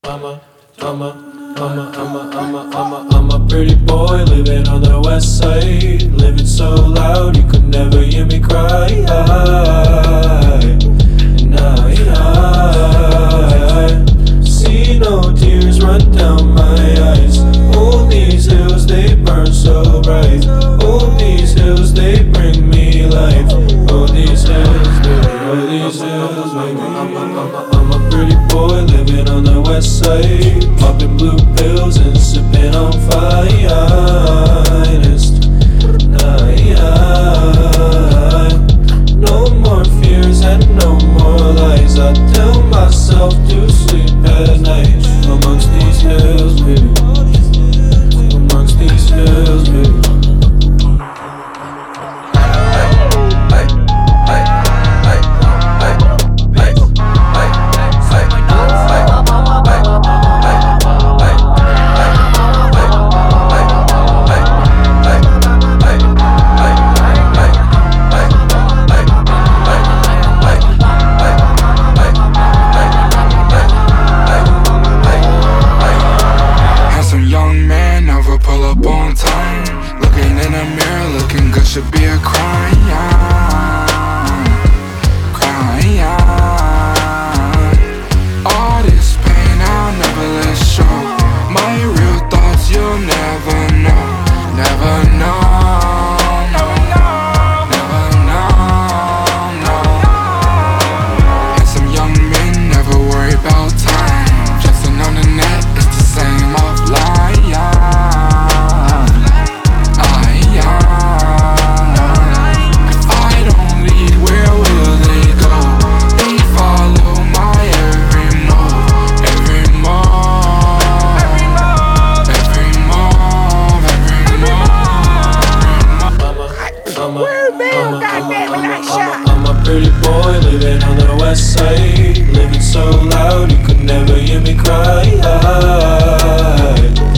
I'm a pretty boy living on the west side, living so loud you could never hear me cry. And I see no tears run down my eyes. Oh, these hills, they burn so bright. Oh, these hills, they bring me life. Oh, these hills, baby, oh, these hills, baby. I'm a pretty boy living on the west side, popping blue pills and sipping on finest. No more fears and no more lies. I tell myself to sleep at night amongst these hills, baby. Amongst these hills, baby. Pull up on time, looking in the mirror, looking good should be a crime. All this pain I'll never let show. My real thoughts you'll never know. Never know. Never know. Handsome young men never worry about time. Dressing on the net, it's the same offline. I'm a pretty boy living on the west side, living so loud you could never hear me cry.